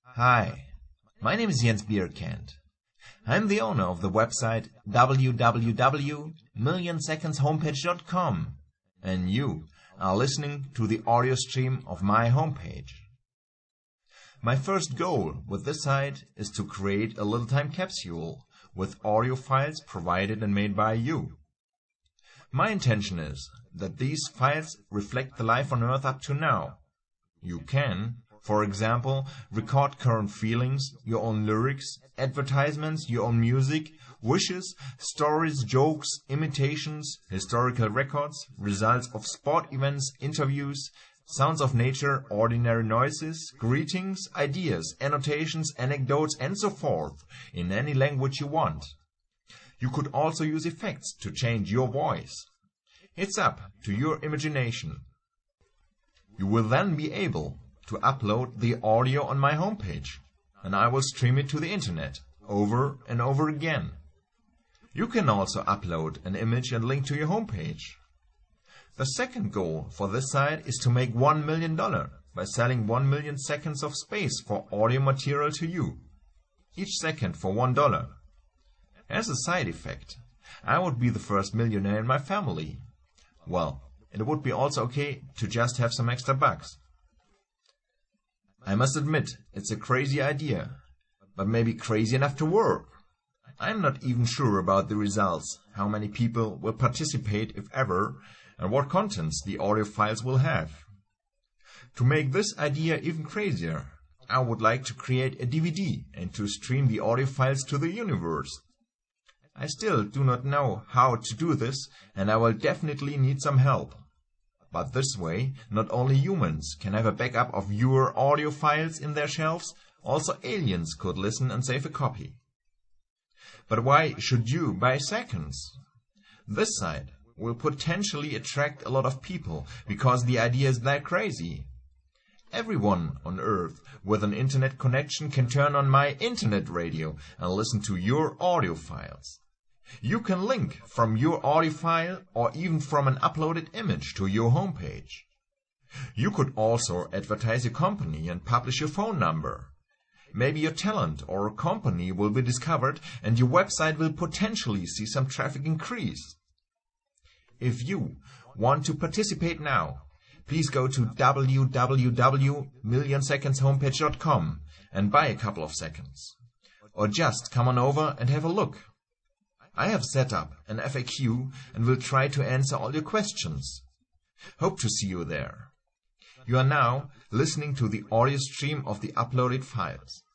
Hi, my name is Jens Bierkant. I'm the owner of the website www.millionsekondshomepage.com, and you are listening to the audio stream of my homepage. My first goal with this site is to create a little time capsule with audio files provided and made by you. My intention is that these files reflect the life on Earth up to now. You can, for example, record current feelings, your own lyrics, advertisements, your own music, wishes, stories, jokes, imitations, historical records, results of sport events, interviews, sounds of nature, ordinary noises, greetings, ideas, annotations, anecdotes, and so forth, in any language you want. You could also use effects to change your voice. It's up to your imagination. You will then be able to upload the audio on my homepage, and I will stream it to the internet over and over again. You can also upload an image and link to your homepage. The second goal for this site is to make $1 million by selling 1 million seconds of space for audio material to you, each second for $1. As a side effect, I would be the first millionaire in my family. Well, it would be also okay to just have some extra bucks. I must admit, it's a crazy idea, but maybe crazy enough to work. I'm not even sure about the results, how many people will participate if ever, and what contents the audio files will have. To make this idea even crazier, I would like to create a DVD and to stream the audio files to the universe. I still do not know how to do this, and I will definitely need some help. But this way, not only humans can have a backup of your audio files in their shelves, also aliens could listen and save a copy. But why should you buy seconds? This site will potentially attract a lot of people because the idea is that crazy. Everyone on Earth with an internet connection can turn on my internet radio and listen to your audio files. You can link from your audio file or even from an uploaded image to your homepage. You could also advertise your company and publish your phone number. Maybe your talent or company will be discovered and your website will potentially see some traffic increase. If you want to participate now, please go to www.millionsekondshomepage.com and buy a couple of seconds. Or just come on over and have a look. I have set up an FAQ and will try to answer all your questions. Hope to see you there. You are now listening to the audio stream of the uploaded files.